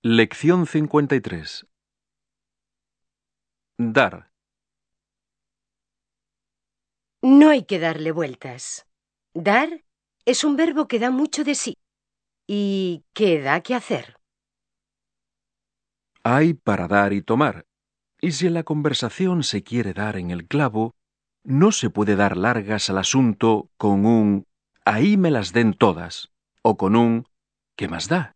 Lección 53. Dar. No hay que darle vueltas. Dar es un verbo que da mucho de sí y que da que hacer. Hay para dar y tomar, y si en la conversación se quiere dar en el clavo, no se puede dar largas al asunto con un «ahí me las den todas» o con un «¿qué más da?».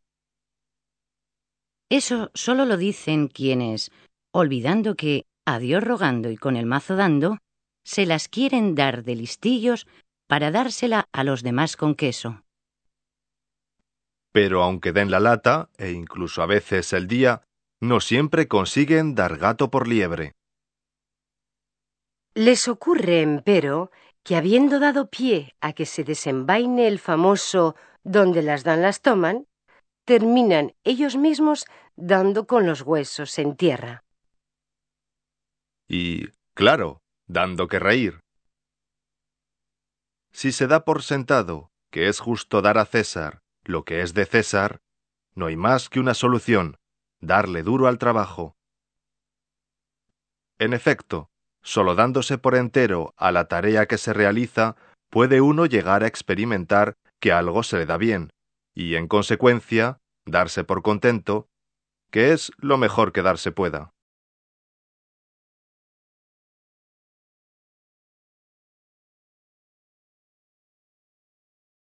Eso solo lo dicen quienes, olvidando que a Dios rogando y con el mazo dando, se las quieren dar de listillos para dársela a los demás con queso. Pero aunque den la lata, e incluso a veces el día, no siempre consiguen dar gato por liebre. Les ocurre, empero, que habiendo dado pie a que se desenvaine el famoso donde las dan las toman, terminan ellos mismos dando con los huesos en tierra. Y, claro, dando que reír. Si se da por sentado que es justo dar a César lo que es de César, no hay más que una solución: darle duro al trabajo. En efecto, solo dándose por entero a la tarea que se realiza, puede uno llegar a experimentar que algo se le da bien, y en consecuencia, darse por contento, que es lo mejor que darse pueda.